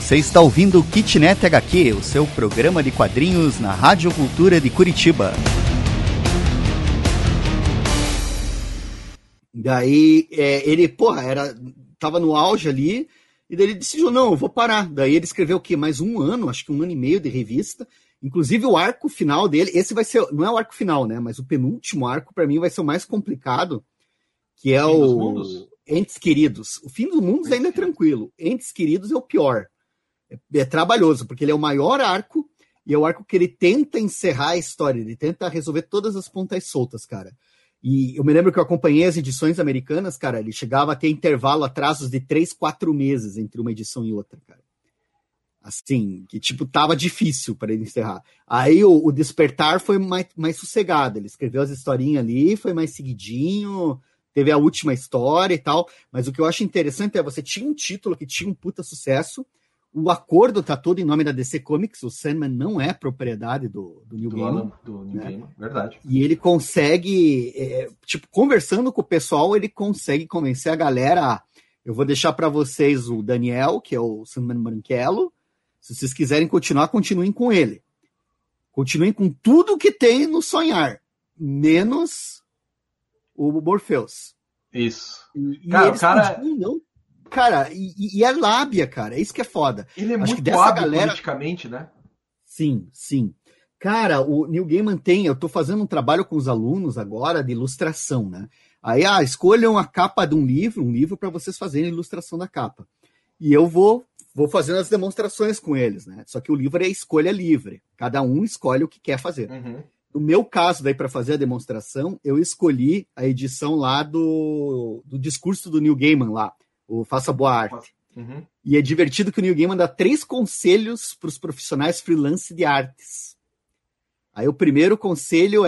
Você está ouvindo o Kitnet HQ, o seu programa de quadrinhos na Rádio Cultura de Curitiba. Daí, ele, tava no auge ali, e daí ele decidiu, não, eu vou parar. Daí ele escreveu o quê? Mais um ano, acho que 1 ano e meio de revista. Inclusive o arco final dele, esse vai ser, não é o arco final, né? Mas o penúltimo arco, para mim, vai ser o mais complicado, que é o Entes Queridos. O Fim dos Mundos ainda é tranquilo. Entes Queridos é o pior. É trabalhoso, porque ele é o maior arco, e é o arco que ele tenta encerrar a história, ele tenta resolver todas as pontas soltas, cara. E eu me lembro que eu acompanhei as edições americanas, cara, ele chegava a ter intervalo, atrasos de 3, 4 meses entre uma edição e outra, cara. Assim, que tipo, tava difícil para ele encerrar. Aí o Despertar foi mais sossegado, ele escreveu as historinhas ali, foi mais seguidinho, teve a última história e tal, mas o que eu acho interessante é você tinha um título que tinha um puta sucesso, o acordo tá todo em nome da DC Comics, o Sandman não é propriedade do Neil Gaiman. Do Neil Gaiman, verdade. E ele consegue, conversando com o pessoal, ele consegue convencer a galera. Eu vou deixar para vocês o Daniel, que é o Sandman branquelo. Se vocês quiserem continuar, continuem com ele. Continuem com tudo que tem no Sonhar, menos o Morpheus. Isso. E cara... Não. Cara, e a lábia, cara, é isso que é foda. Ele é Acho muito que dessa hábil galera... politicamente, né? Sim, sim. Cara, o Neil Gaiman eu tô fazendo um trabalho com os alunos agora de ilustração, né? Aí, escolham a capa de um livro para vocês fazerem a ilustração da capa. E eu vou fazendo as demonstrações com eles, né? Só que o livro é escolha livre. Cada um escolhe o que quer fazer. Uhum. No meu caso, daí, para fazer a demonstração, eu escolhi a edição lá do discurso do Neil Gaiman lá, o Faça Boa Arte. Uhum. E é divertido que o Neil Gaiman dá 3 conselhos para os profissionais freelance de artes. Aí o primeiro conselho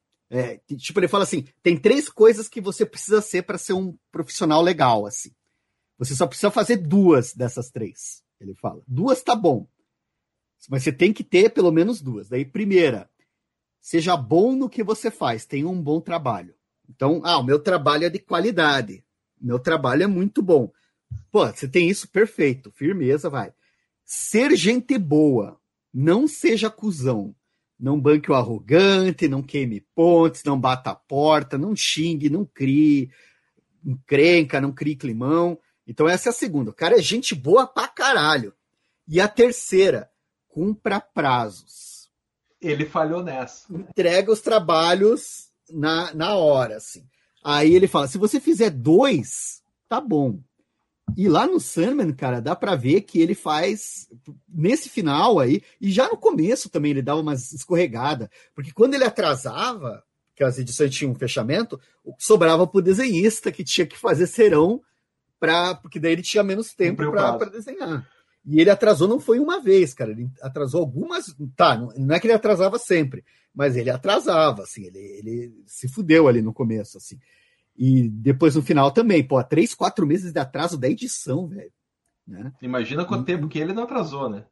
ele fala assim, tem 3 coisas que você precisa ser para ser um profissional legal, assim. Você só precisa fazer 2 dessas 3, ele fala. 2 tá bom, mas você tem que ter pelo menos 2. Daí, primeira, seja bom no que você faz, tenha um bom trabalho. Então, o meu trabalho é de qualidade, meu trabalho é muito bom. Pô, você tem isso, perfeito, firmeza, vai. Ser gente boa, não seja cuzão. Não banque o arrogante, não queime pontes, não bata a porta, não xingue, não crie encrenca, não crie climão. Então essa é a segunda. O cara é gente boa pra caralho. E a terceira, cumpra prazos. Ele falhou nessa. Entrega os trabalhos na hora, assim. Aí ele fala, se você fizer 2, tá bom. E lá no Sandman, cara, dá pra ver que ele faz, nesse final aí, e já no começo também ele dava umas escorregadas, porque quando ele atrasava, que as edições tinham um fechamento, sobrava pro desenhista, que tinha que fazer serão, porque daí ele tinha menos tempo pra desenhar. E ele atrasou, não foi uma vez, cara, ele atrasou algumas, não é que ele atrasava sempre, mas ele atrasava, assim, ele se fudeu ali no começo, assim. E depois no final também, 3, 4 meses de atraso da edição, velho. Né? Imagina quanto tempo que ele não atrasou, né?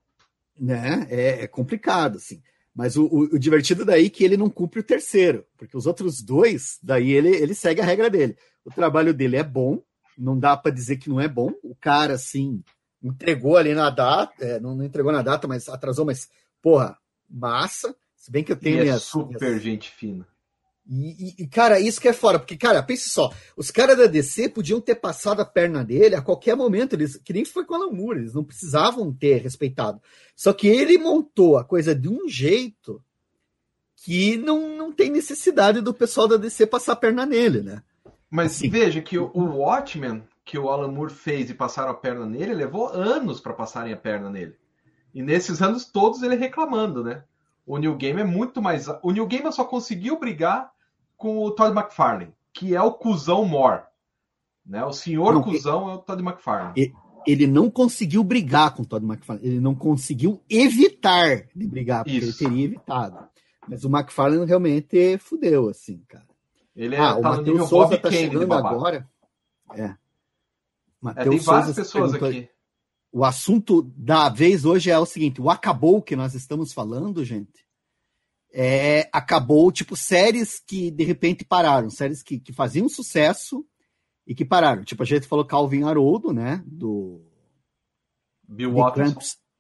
É complicado, assim. Mas o divertido daí é que ele não cumpre o terceiro, porque os outros 2, daí ele segue a regra dele. O trabalho dele é bom, não dá para dizer que não é bom. O cara, assim, entregou ali na data, não entregou na data, mas atrasou, mas, massa. Se bem que eu tenho super gente fina. E, cara, isso que é fora, porque, cara, pense só, os caras da DC podiam ter passado a perna dele a qualquer momento, que nem foi com o Alan Moore, eles não precisavam ter respeitado. Só que ele montou a coisa de um jeito que não tem necessidade do pessoal da DC passar a perna nele, né? Mas assim, veja que o Watchmen, que o Alan Moore fez e passaram a perna nele, levou anos para passarem a perna nele. E nesses anos todos ele reclamando, né? O Neil Gaiman é muito mais... O Neil Gaiman só conseguiu brigar com o Todd McFarlane, que é o cuzão Moore. Né? O senhor cuzão é o Todd McFarlane. Ele não conseguiu brigar com o Todd McFarlane. Ele não conseguiu evitar de brigar, porque ele teria evitado. Mas o McFarlane realmente fudeu, assim, cara. Ele o Matheus Souza tá chegando agora. Tem várias pessoas aqui. O assunto da vez hoje é o seguinte, o acabou que nós estamos falando, gente, acabou, tipo, séries que de repente pararam, séries que faziam sucesso e que pararam. Tipo, a gente falou Calvin Haroldo, né, do Bill Watterson.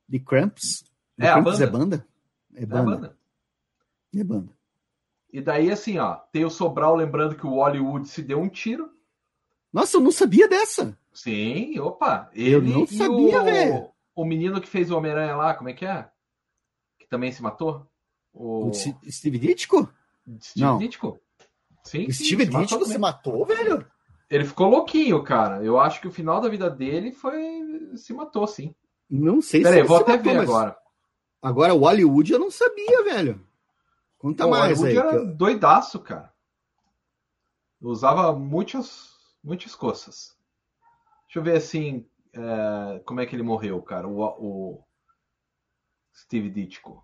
The Cramps. The É a Cramps banda. é banda? É É a banda. banda. É banda. E daí, assim, ó, tem o Sobral lembrando que o Hollywood se deu um tiro. Nossa, eu não sabia dessa. Sim, opa. Eu não Ele e sabia, velho. o menino que fez o Homem-Aranha lá, como é que é? Que também se matou? O O Steve Ditko? Steve Não. Ditko. Sim, O sim, Steve se matou Ditko se também. matou, velho? Ele ficou louquinho, cara. Eu acho que o final da vida dele foi... Se matou, sim. Não sei Pera se aí, ele vou se até matou, ver mas... agora. Agora, o Hollywood eu não sabia, velho. Conta Pô, o mais Hollywood aí. era doidaço, cara. Usava muitas coisas. Deixa eu ver, assim, como é que ele morreu, cara. O Steve Ditko.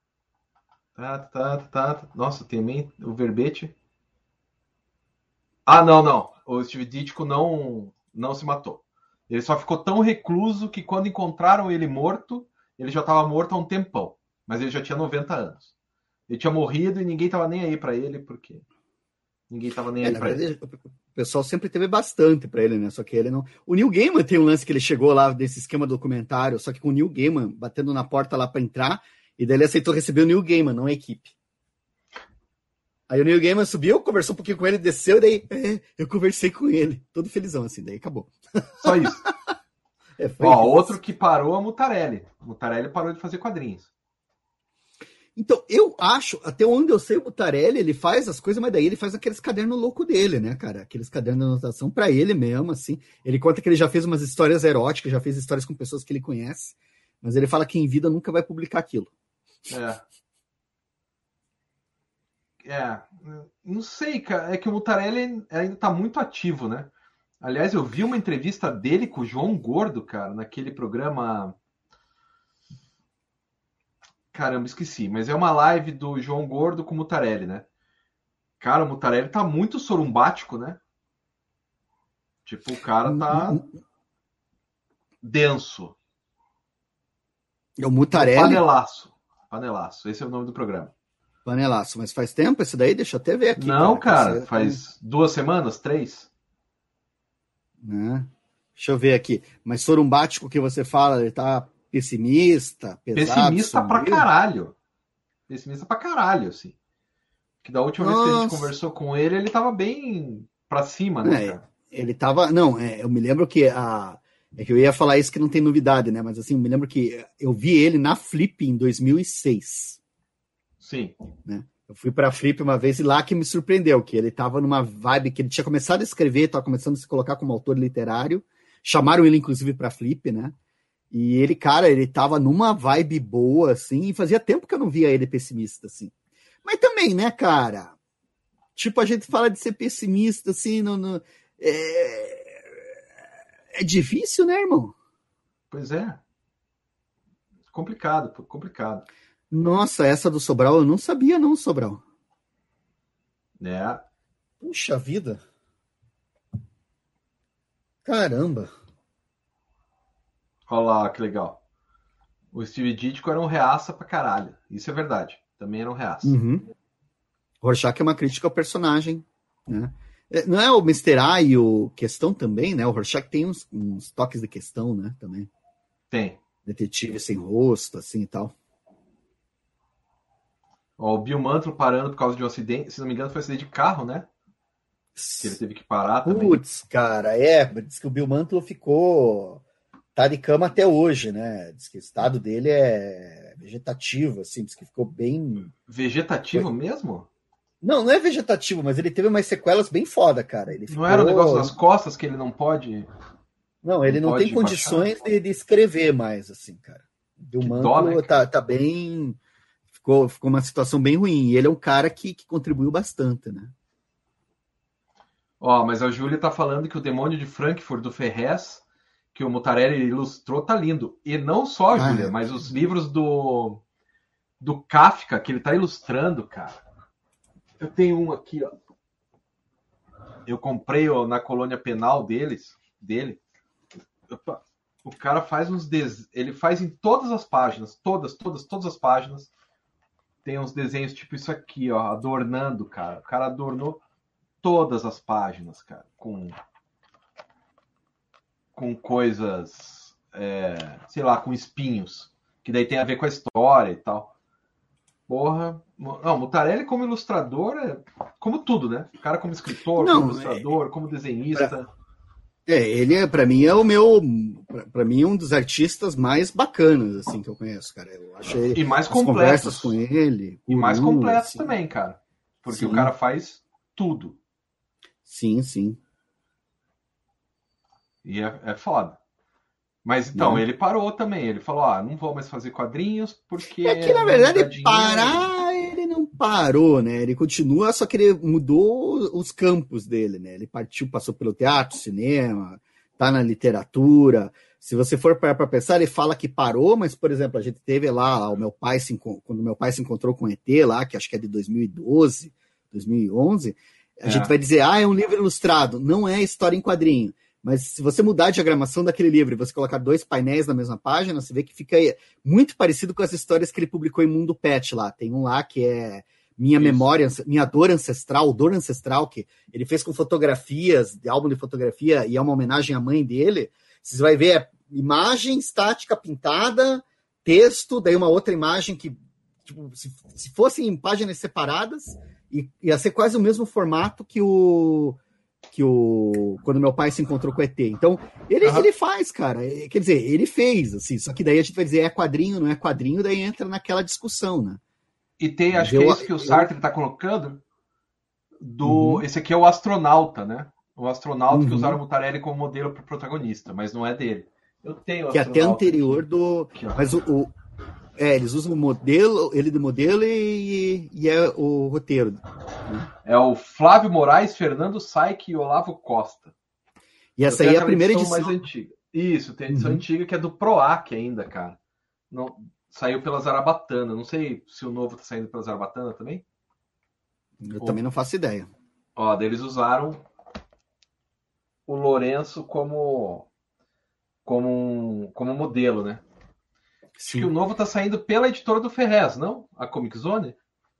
Nossa, tem também o verbete. Ah, não. O Steve Ditko não se matou. Ele só ficou tão recluso que quando encontraram ele morto, ele já estava morto há um tempão. Mas ele já tinha 90 anos. Ele tinha morrido e ninguém estava nem aí para ele, porque ninguém estava nem aí Na para ele. verdade, o pessoal sempre teve bastante pra ele, né? Só que ele não. O Neil Gaiman tem um lance que ele chegou lá desse esquema documentário, só que com o Neil Gaiman batendo na porta lá pra entrar, e daí ele aceitou receber o Neil Gaiman, não a equipe. Aí o Neil Gaiman subiu, conversou um pouquinho com ele, desceu, e daí eu conversei com ele, todo felizão assim, daí acabou. Só isso. Foi Ó, isso. outro que parou é o Mutarelli. O Mutarelli parou de fazer quadrinhos. Então, eu acho, até onde eu sei, o Butarelli, ele faz as coisas, mas daí ele faz aqueles cadernos loucos dele, né, cara? Aqueles cadernos de anotação pra ele mesmo, assim. Ele conta que ele já fez umas histórias eróticas, já fez histórias com pessoas que ele conhece, mas ele fala que em vida nunca vai publicar aquilo. Não sei, cara. É que o Mutarelli ainda tá muito ativo, né? Aliás, eu vi uma entrevista dele com o João Gordo, cara, naquele programa... Caramba, esqueci. Mas é uma live do João Gordo com o Mutarelli, né? Cara, o Mutarelli tá muito sorumbático, né? Tipo, o cara tá denso. É o Mutarelli. Panelaço. Esse é o nome do programa. Panelaço. Mas faz tempo esse daí? Deixa eu até ver aqui. Não, cara. Faz 2 semanas, 3. Né? Deixa eu ver aqui. Mas sorumbático que você fala, ele tá pessimista, pesado, Pessimista sombrio? Pessimista pra caralho, assim. Que da última vez que a gente conversou com ele, ele tava bem pra cima, né, cara? Ele tava... Não, eu me lembro que é que eu ia falar isso que não tem novidade, né? Mas assim, eu me lembro que eu vi ele na Flip em 2006. Sim. Né? Eu fui pra Flip uma vez e lá que me surpreendeu, que ele tava numa vibe que ele tinha começado a escrever, tava começando a se colocar como autor literário. Chamaram ele, inclusive, pra Flip, né? E ele, cara, ele tava numa vibe boa, assim, e fazia tempo que eu não via ele pessimista, assim. Mas também, né, cara? Tipo, a gente fala de ser pessimista, assim, é difícil, né, irmão? Pois é. Complicado. Nossa, essa do Sobral eu não sabia, não, Sobral. É. Puxa vida. Caramba. Olha lá, que legal. O Steve Ditko era um reaça pra caralho. Isso é verdade. Também era um reaça. Uhum. Rorschach é uma crítica ao personagem, né? Não é o Mr. A e o Questão também, né? O Rorschach tem uns toques de Questão, né? Também. Tem. Detetive sem rosto, assim e tal. Ó, o Bill Mantlo parando por causa de um acidente. Se não me engano, foi um acidente de carro, né? Que ele teve que parar também. Putz, cara, diz que o Bill Mantlo tá de cama até hoje, né? Diz que o estado dele é vegetativo, assim, diz que ficou bem... Vegetativo mesmo? Não é vegetativo, mas ele teve umas sequelas bem foda, cara. Ele não era o negócio das costas que ele não pode... Não, ele não tem condições de escrever mais, assim, cara. O Bill Mantlo, né, tá bem... Ficou uma situação bem ruim. E ele é um cara que contribuiu bastante, né? Ó, mas a Júlia tá falando que o Demônio de Frankfurt, do Ferrez, que o Mutarelli ilustrou, tá lindo. E não só, Júlia, mas os livros do Kafka, que ele tá ilustrando, cara. Eu tenho um aqui, ó. Eu comprei na colônia penal dele. Opa. O cara faz uns desenhos. Ele faz em todas as páginas. Todas as páginas. Tem uns desenhos tipo isso aqui, ó. Adornando, cara. O cara adornou todas as páginas, cara. Com coisas... sei lá, com espinhos. que daí tem a ver com a história e tal. Porra. Não, Mutarelli como ilustrador é como tudo, né? O cara como escritor, Não, como ilustrador, como desenhista. Ele para mim é o meu, para mim é um dos artistas mais bacanas assim que eu conheço, cara. Eu achei E mais as conversas completos. com ele, E mais Guru, completos assim. também, cara. Porque Sim. o cara faz tudo. Sim, sim. E é foda. Mas então, Não. ele parou também. Ele falou: não vou mais fazer quadrinhos porque. É que, na não me verdade, dá dinheiro. parar, ele não parou, né? Ele continua, só que ele mudou os campos dele, né? Ele passou pelo teatro, cinema, tá na literatura. Se você for para pensar, ele fala que parou, mas, por exemplo, a gente teve lá quando meu pai se encontrou com o ET lá, que acho que é de 2012, 2011, a gente vai dizer, é um livro ilustrado. Não é história em quadrinho. Mas se você mudar a diagramação daquele livro e você colocar 2 painéis na mesma página, você vê que fica muito parecido com as histórias que ele publicou em Mundo Pet lá. Tem um lá que é Minha Dor Ancestral, que ele fez com fotografias, de álbum de fotografia, e é uma homenagem à mãe dele. Você vai ver imagem estática pintada, texto, daí uma outra imagem que, tipo, se fossem em páginas separadas, ia ser quase o mesmo formato que quando meu pai se encontrou com o ET. Então, ele faz, cara. Quer dizer, ele fez, assim. Só que daí a gente vai dizer, é quadrinho, não é quadrinho, daí entra naquela discussão, né? E tem, acho que é isso que o Sartre tá colocando. Esse aqui é o astronauta, né? O astronauta que usaram o Mutarelli como modelo pro protagonista, mas não é dele. Eu tenho o que é até anterior aqui. do... Aqui, mas eles usam o modelo, ele de modelo e é o roteiro. É o Flávio Moraes, Fernando Saik e Olavo Costa. E essa aí é a primeira edição. Mais antiga. Isso, tem a edição antiga que é do PROAC ainda, cara. Não, saiu pela Zarabatana. Não sei se o novo tá saindo pela Zarabatana também. Eu também não faço ideia. Ó, eles usaram o Lourenço como modelo, né? Acho que o novo tá saindo pela editora do Ferrez, não? A Comic Zone?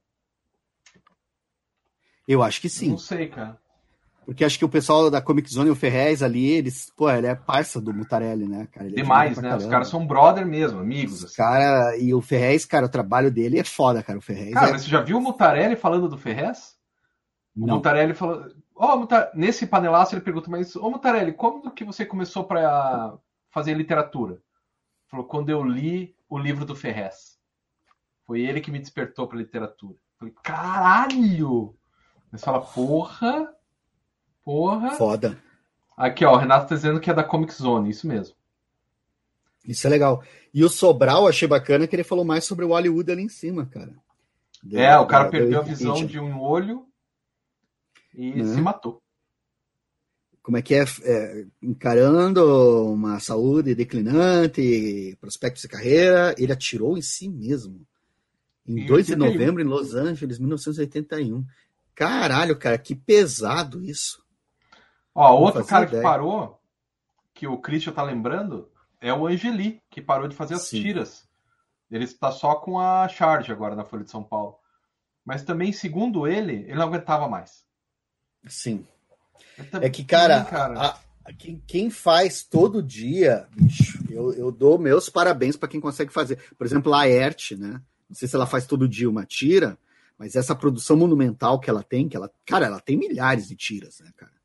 Eu acho que sim. Não sei, cara. Porque acho que o pessoal da Comic Zone e o Ferrez ali, ele é parça do Mutarelli, né, cara? Ele demais, né? Os caras são brother mesmo, amigos. Assim. Cara, e o Ferrez, cara, o trabalho dele é foda, cara. O Ferrez. Cara, mas você já viu o Mutarelli falando do Ferrez? O Mutarelli falou. Nesse panelaço ele pergunta, mas, Mutarelli, como que você começou para fazer literatura? Falou, quando eu li o livro do Ferrez. Foi ele que me despertou para literatura. Falei, caralho! Você fala, porra. Foda. Aqui, ó, o Renato tá dizendo que é da Comic Zone, isso mesmo. Isso é legal. E o Sobral, achei bacana que ele falou mais sobre o Hollywood ali em cima, cara. O cara perdeu a visão de um olho e se matou. Como é que encarando uma saúde declinante, prospectos de carreira, ele atirou em si mesmo. Em 2 de novembro, em Los Angeles, 1981. Caralho, cara, que pesado isso. Ó, outro cara que parou, que o Christian tá lembrando, é o Angeli, que parou de fazer as tiras. Ele está só com a Charge agora na Folha de São Paulo. Mas também, segundo ele não aguentava mais. Sim. É que, cara, quem faz todo dia, bicho, eu dou meus parabéns para quem consegue fazer. Por exemplo, a Laerte, né? Não sei se ela faz todo dia uma tira, mas essa produção monumental que ela tem, ela tem milhares de tiras, né, cara?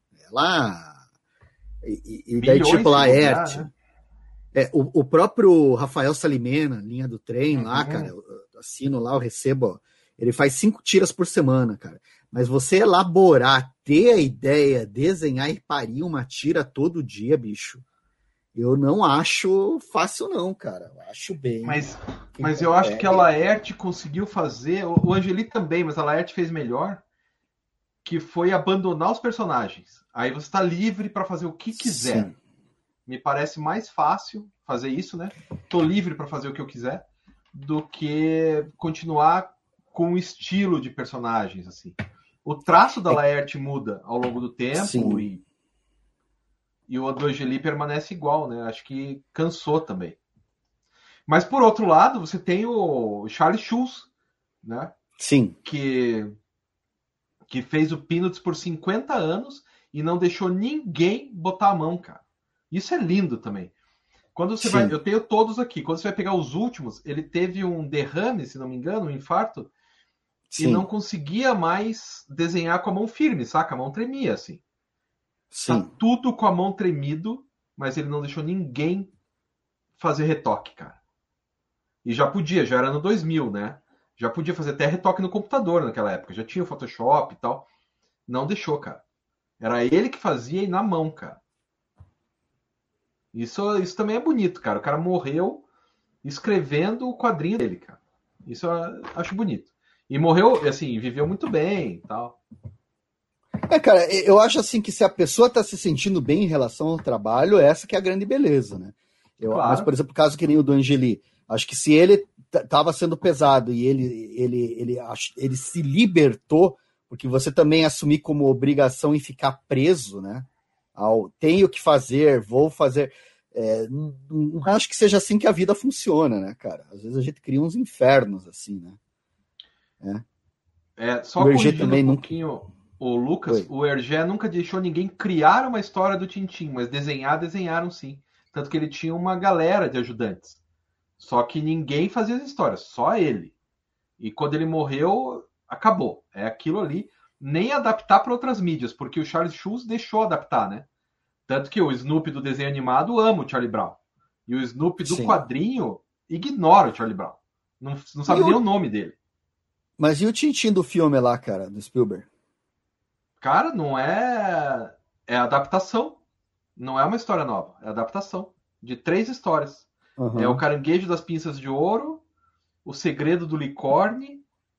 E daí, tipo, Laerte. Né? O próprio Rafael Salimena, linha do trem lá, cara, eu assino lá, eu recebo, ele faz 5 tiras por semana, cara. Mas você elaborar, ter a ideia, desenhar e parir uma tira todo dia, bicho, eu não acho fácil não, cara. Eu acho bem. Mas eu acho que a Laerte conseguiu fazer, o Angeli também, mas a Laerte fez melhor, que foi abandonar os personagens. Aí você está livre para fazer o que quiser. Sim. Me parece mais fácil fazer isso, né? Tô livre para fazer o que eu quiser, do que continuar com o estilo de personagens, assim. O traço da Laerte muda ao longo do tempo e o do Angeli permanece igual, né? Acho que cansou também. Mas, por outro lado, você tem o Charles Schulz, né? Sim. Que fez o Peanuts por 50 anos e não deixou ninguém botar a mão, cara. Isso é lindo também. Quando você vai, eu tenho todos aqui. Quando você vai pegar os últimos, ele teve um derrame, se não me engano, um infarto, e não conseguia mais desenhar com a mão firme, saca? A mão tremia, assim. Tá tudo com a mão tremido, mas ele não deixou ninguém fazer retoque, cara. E já podia, já era no 2000, né? Já podia fazer até retoque no computador naquela época. Já tinha o Photoshop e tal. Não deixou, cara. Era ele que fazia e na mão, cara. Isso também é bonito, cara. O cara morreu escrevendo o quadrinho dele, cara. Isso eu acho bonito. E morreu, assim, viveu muito bem e tal. Cara, eu acho assim que se a pessoa tá se sentindo bem em relação ao trabalho, essa que é a grande beleza, né? Claro. Mas, por exemplo, o caso que nem o do Angeli, acho que se ele tava sendo pesado e ele se libertou, porque você também assumir como obrigação e ficar preso, né? Tenho que fazer, vou fazer. Não acho que seja assim que a vida funciona, né, cara? Às vezes a gente cria uns infernos, assim, né? Só corrigindo um pouquinho o Lucas, o Hergé nunca deixou ninguém criar uma história do Tintin, mas desenharam sim. Tanto que ele tinha uma galera de ajudantes. Só que ninguém fazia as histórias, só ele. E quando ele morreu, acabou. É aquilo ali. Nem adaptar para outras mídias, porque o Charles Schulz deixou adaptar, né? Tanto que o Snoopy do desenho animado ama o Charlie Brown. E o Snoopy do quadrinho ignora o Charlie Brown. Não sabe nem o nome dele. Mas e o Tintin do filme lá, cara, do Spielberg? Cara, não é... É adaptação. Não é uma história nova. É adaptação. De 3 histórias. Uhum. É o Caranguejo das Pinças de Ouro, O Segredo do Licorne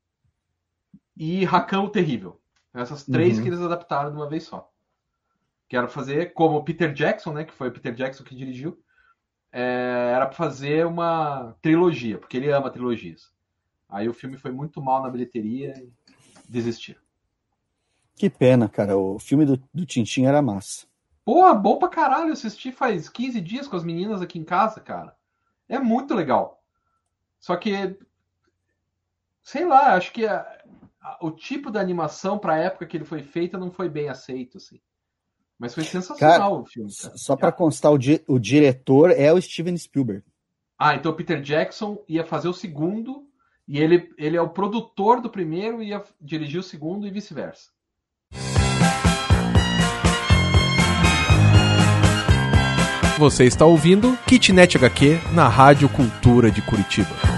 e Rakan o Terrível. Essas 3 que eles adaptaram de uma vez só. Quero fazer como o Peter Jackson, né? Que foi o Peter Jackson que dirigiu. Era para fazer uma trilogia, porque ele ama trilogias. Aí o filme foi muito mal na bilheteria e desistiram. Que pena, cara. O filme do Tintin era massa. Porra, bom pra caralho. Eu assisti faz 15 dias com as meninas aqui em casa, cara. É muito legal. Só que, sei lá, acho que o tipo da animação pra época que ele foi feita não foi bem aceito, assim. Mas foi sensacional, cara, o filme. Cara. Só pra constar, o diretor é o Steven Spielberg. Então o Peter Jackson ia fazer o segundo, e ele é o produtor do primeiro e ia dirigir o segundo e vice-versa. Você está ouvindo Kitnet HQ na Rádio Cultura de Curitiba.